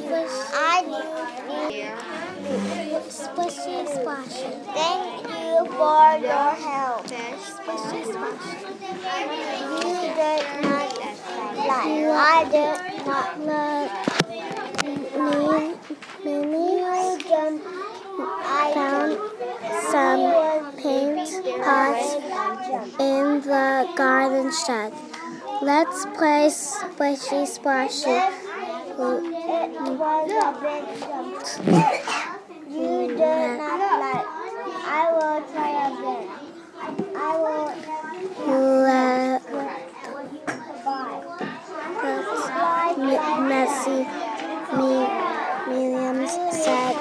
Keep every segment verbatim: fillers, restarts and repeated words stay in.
I knew Squishy Splashy. Thank you for your help. Squishy Splashy. You did not like. I did not love me. Many I found some paint pots in the garden shed. Let's play Squishy Splashy. It was a big jump. You did not like. I will try again. I will let the messy me Williams said.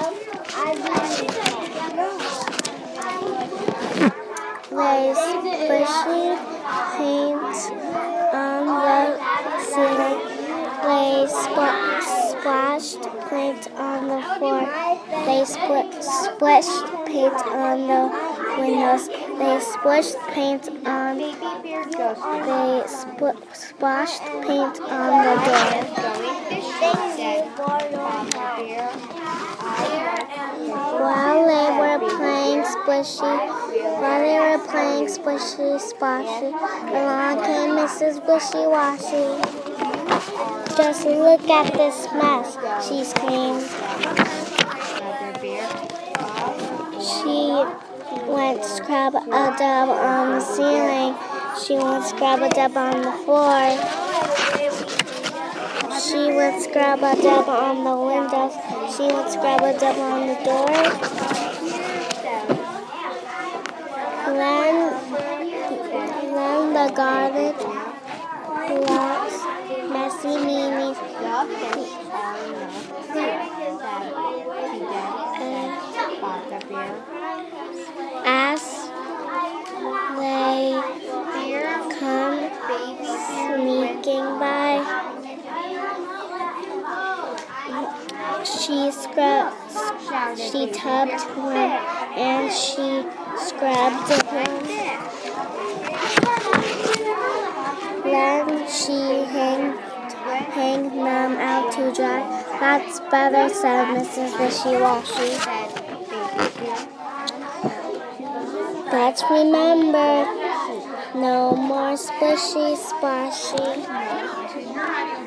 Lay squishy paint on the ceiling. Lay spl splashed paint on the floor. They spl splashed paint on the windows. They splashed paint on. They spl splashed paint on the door. While they were playing squishy, while they were playing squishy splashy, along came Missus Wishy Washy. Just look at this mess, she screamed. She went scrub-a-dub on the ceiling. She went scrub-a-dub on the floor. She went scrub-a-dub on the windows. She went scrub-a-dub on the door. Then, then the garden was messy Mimi. As they come sneaking by, she scrubbed, she tubbed one, and she scrubbed one. Then she hanged, hanged them out to dry. That's better, said Missus Wishy Washy. But remember, no more squishy splashy.